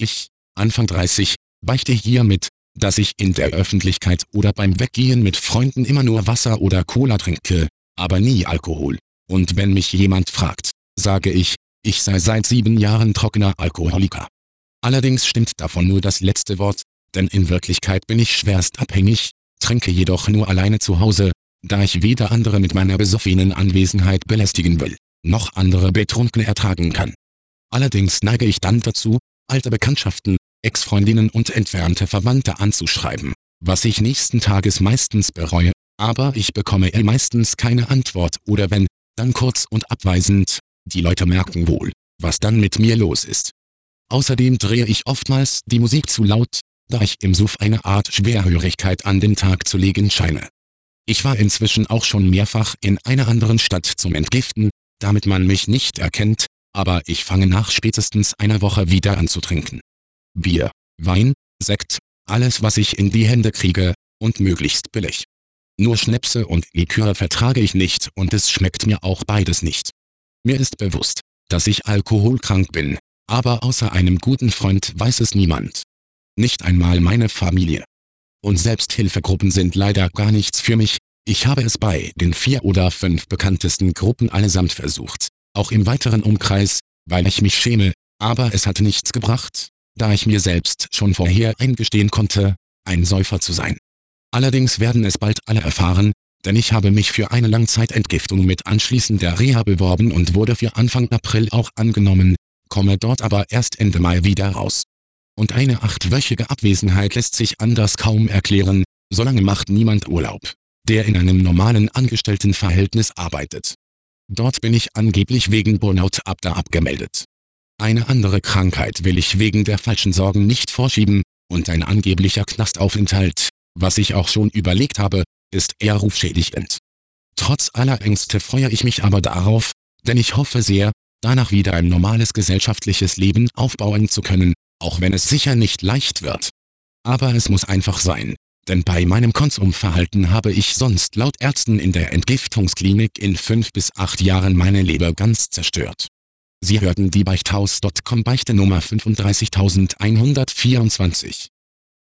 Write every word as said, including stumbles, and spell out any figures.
Ich, Anfang dreißig, beichte hiermit, dass ich in der Öffentlichkeit oder beim Weggehen mit Freunden immer nur Wasser oder Cola trinke, aber nie Alkohol. Und wenn mich jemand fragt, sage ich, ich sei seit sieben Jahren trockener Alkoholiker. Allerdings stimmt davon nur das letzte Wort, denn in Wirklichkeit bin ich schwerst abhängig, trinke jedoch nur alleine zu Hause, da ich weder andere mit meiner besoffenen Anwesenheit belästigen will, noch andere betrunken ertragen kann. Allerdings neige ich dann dazu, alte Bekanntschaften, Ex-Freundinnen und entfernte Verwandte anzuschreiben, was ich nächsten Tages meistens bereue, aber ich bekomme eh meistens keine Antwort oder wenn, dann kurz und abweisend, die Leute merken wohl, was dann mit mir los ist. Außerdem drehe ich oftmals die Musik zu laut, da ich im Suff eine Art Schwerhörigkeit an den Tag zu legen scheine. Ich war inzwischen auch schon mehrfach in einer anderen Stadt zum Entgiften, damit man mich nicht erkennt, aber ich fange nach spätestens einer Woche wieder an zu trinken. Bier, Wein, Sekt, alles was ich in die Hände kriege, und möglichst billig. Nur Schnäpse und Likör vertrage ich nicht und es schmeckt mir auch beides nicht. Mir ist bewusst, dass ich alkoholkrank bin, aber außer einem guten Freund weiß es niemand. Nicht einmal meine Familie. Und Selbsthilfegruppen sind leider gar nichts für mich, ich habe es bei den vier oder fünf bekanntesten Gruppen allesamt versucht, auch im weiteren Umkreis, weil ich mich schäme, aber es hat nichts gebracht, da ich mir selbst schon vorher eingestehen konnte, ein Säufer zu sein. Allerdings werden es bald alle erfahren, denn ich habe mich für eine Langzeitentgiftung mit anschließender Reha beworben und wurde für Anfang April auch angenommen, komme dort aber erst Ende Mai wieder raus. Und eine achtwöchige Abwesenheit lässt sich anders kaum erklären, solange macht niemand Urlaub, der in einem normalen Angestelltenverhältnis arbeitet. Dort bin ich angeblich wegen Burnout ab da abgemeldet. Eine andere Krankheit will ich wegen der falschen Sorgen nicht vorschieben, und ein angeblicher Knastaufenthalt, was ich auch schon überlegt habe, ist eher rufschädigend. Trotz aller Ängste freue ich mich aber darauf, denn ich hoffe sehr, danach wieder ein normales gesellschaftliches Leben aufbauen zu können, auch wenn es sicher nicht leicht wird. Aber es muss einfach sein, denn bei meinem Konsumverhalten habe ich sonst laut Ärzten in der Entgiftungsklinik in fünf bis acht Jahren meine Leber ganz zerstört. Sie hörten die Beichthaus Punkt com Beichte Nummer fünfunddreißigtausendeinhundertvierundzwanzig.